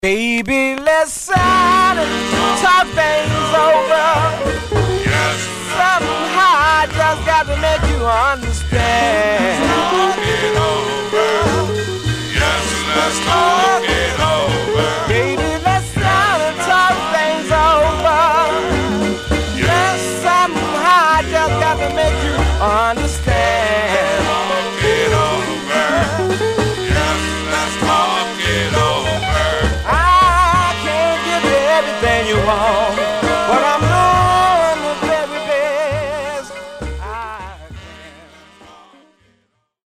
Baby, let's sit and talk things over. Yes, Somehow I just got to make you understand. talk it over. Yes, let's talk it over. Baby, let's sit and talk things over. Yes, Somehow I just got to make you understand.